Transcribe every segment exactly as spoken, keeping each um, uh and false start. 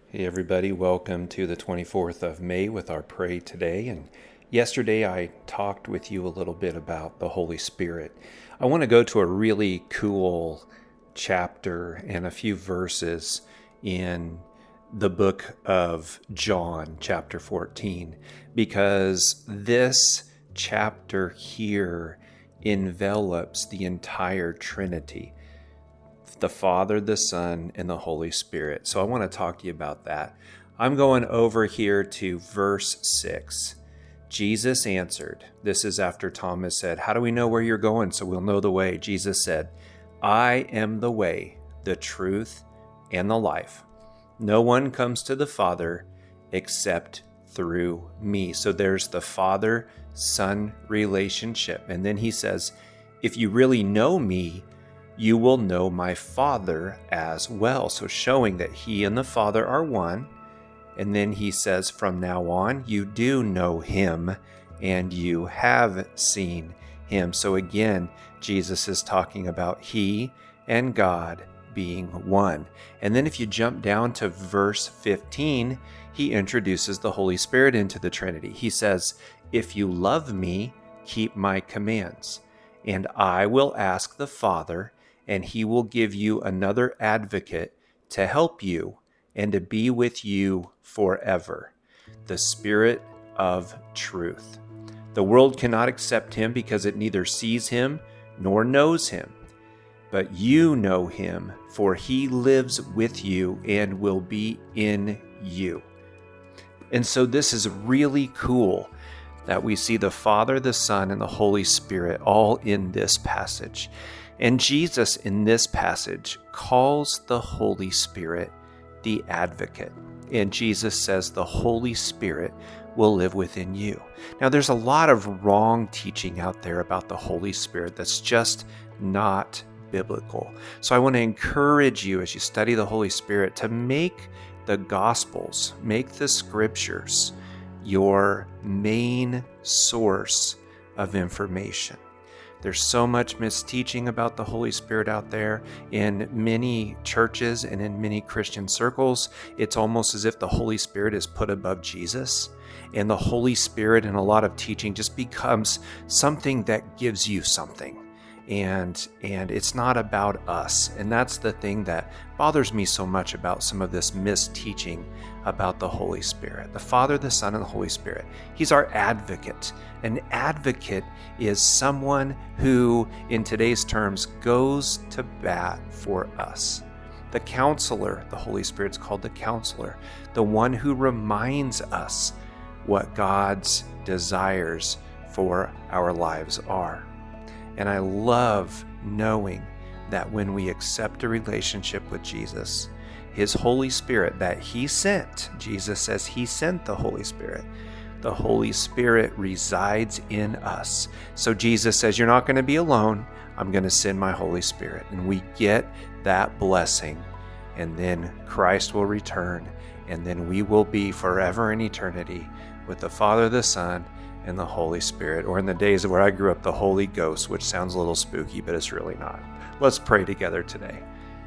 Hey everybody, welcome to the twenty-fourth of May with our Pray Today. And yesterday I talked with you a little bit about the Holy Spirit. I want to go to a really cool chapter and a few verses in the book of John, chapter fourteen, because this chapter here envelops the entire Trinity. The Father, the Son, and the Holy Spirit. So I want to talk to you about that. I'm going over here to verse six. Jesus answered, this is after Thomas said, "How do we know where you're going so we'll know the way?" Jesus said, "I am the way, the truth, and the life. No one comes to the Father except through me." So there's the Father-Son relationship. And then he says, "If you really know me, you will know my Father as well." So showing that he and the Father are one. And then he says, "From now on, you do know him and you have seen him." So again, Jesus is talking about he and God being one. And then if you jump down to verse fifteen, he introduces the Holy Spirit into the Trinity. He says, "If you love me, keep my commands, and I will ask the Father, and he will give you another advocate to help you and to be with you forever, the Spirit of truth. The world cannot accept him because it neither sees him nor knows him. But you know him, for he lives with you and will be in you." And so this is really cool that we see the Father, the Son, and the Holy Spirit all in this passage. And Jesus in this passage calls the Holy Spirit the advocate. And Jesus says the Holy Spirit will live within you. Now, there's a lot of wrong teaching out there about the Holy Spirit that's just not biblical. So I want to encourage you as you study the Holy Spirit to make the Gospels, make the Scriptures your main source of information. There's so much misteaching about the Holy Spirit out there in many churches and in many Christian circles. It's almost as if the Holy Spirit is put above Jesus, and the Holy Spirit in a lot of teaching just becomes something that gives you something. And and it's not about us. And that's the thing that bothers me so much about some of this misteaching about the Holy Spirit. The Father, the Son, and the Holy Spirit. He's our advocate. An advocate is someone who, in today's terms, goes to bat for us. The counselor, the Holy Spirit's called the counselor, the one who reminds us what God's desires for our lives are. And I love knowing that when we accept a relationship with Jesus, his Holy Spirit that he sent, Jesus says he sent the Holy Spirit. The Holy Spirit resides in us. So Jesus says, you're not going to be alone. I'm going to send my Holy Spirit. And we get that blessing. And then Christ will return. And then we will be forever in eternity with the Father, the Son, and the Holy Spirit, or in the days where I grew up, the Holy Ghost, which sounds a little spooky, but it's really not. Let's pray together today.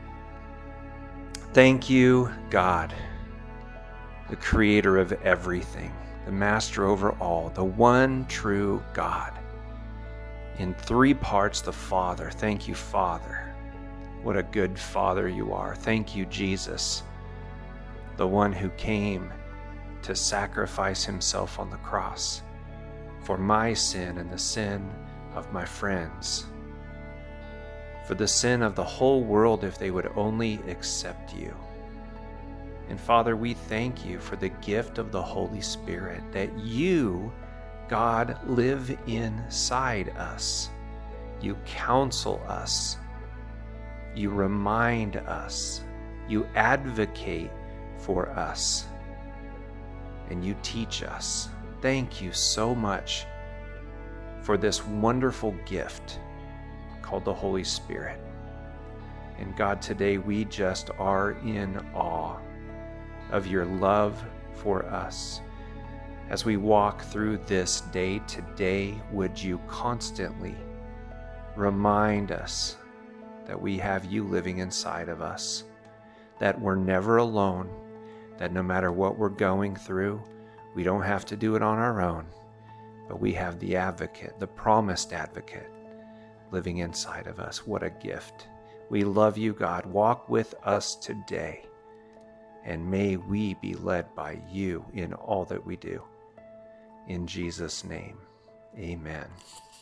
Thank you, God, the creator of everything, the master over all, the one true God. In three parts, the Father. Thank you, Father. What a good Father you are. Thank you, Jesus, the one who came to sacrifice himself on the cross for my sin and the sin of my friends, for the sin of the whole world if they would only accept you. And Father, we thank you for the gift of the Holy Spirit, that you, God, live inside us. You counsel us. You remind us. You advocate for us. And you teach us. Thank you so much for this wonderful gift called the Holy Spirit. And God, today we just are in awe of your love for us. As we walk through this day today, would you constantly remind us that we have you living inside of us, that we're never alone, that no matter what we're going through, we don't have to do it on our own, but we have the advocate, the promised advocate, living inside of us. What a gift. We love you, God. Walk with us today, and may we be led by you in all that we do. In Jesus' name, amen.